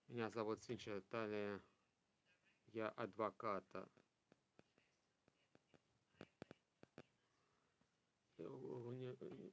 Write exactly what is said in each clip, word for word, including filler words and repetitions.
Меня зовут Свинча Талия, я адвокат э, уни-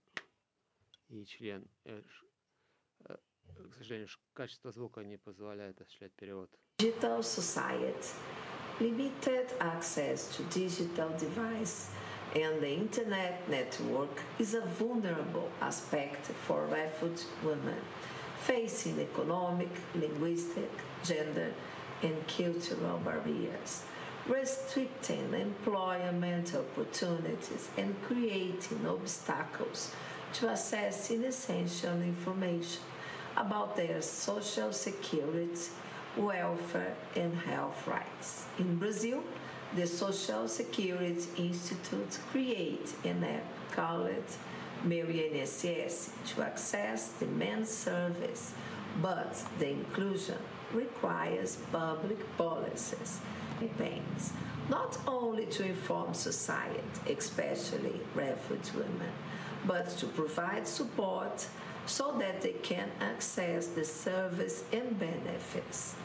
и член. э, ш- э, К сожалению, ш- качество звука не позволяет осуществлять перевод. Digital society, limited access to digital device and the internet network is a vulnerable aspect for refugee women facing economic, linguistic, gender, and cultural barriers, restricting employment opportunities and creating obstacles to accessing essential information about their social security, welfare, and health rights. In Brazil, the Social Security Institute created an app called Meu I N S S to access the main service, but the inclusion requires public policies and campaigns, not only to inform society, especially refugee women, but to provide support so that they can access the service and benefits.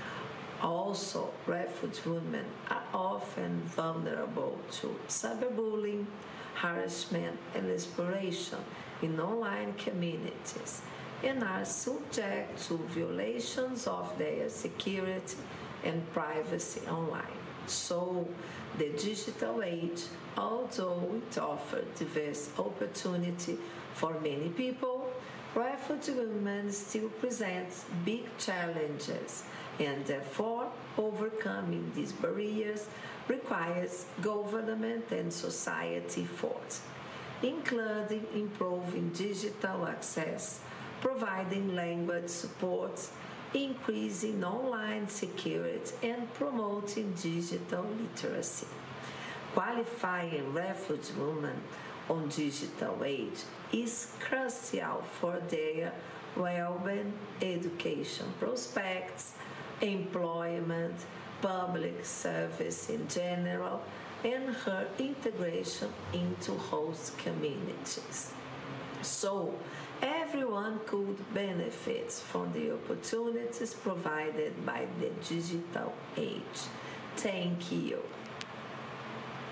Also, refugee women are often vulnerable to cyberbullying, harassment, and exploitation in online communities and are subject to violations of their security and privacy online. So, the digital age, although it offers diverse opportunity for many people, refugee women still presents big challenges, and therefore overcoming these barriers requires government and society efforts, including improving digital access, providing language support, increasing online security, and promoting digital literacy. Qualifying refugee women on digital age is crucial for their well-being, education prospects, employment, public service in general, and her integration into host communities. So everyone could benefit from the opportunities provided by the digital age. Thank you.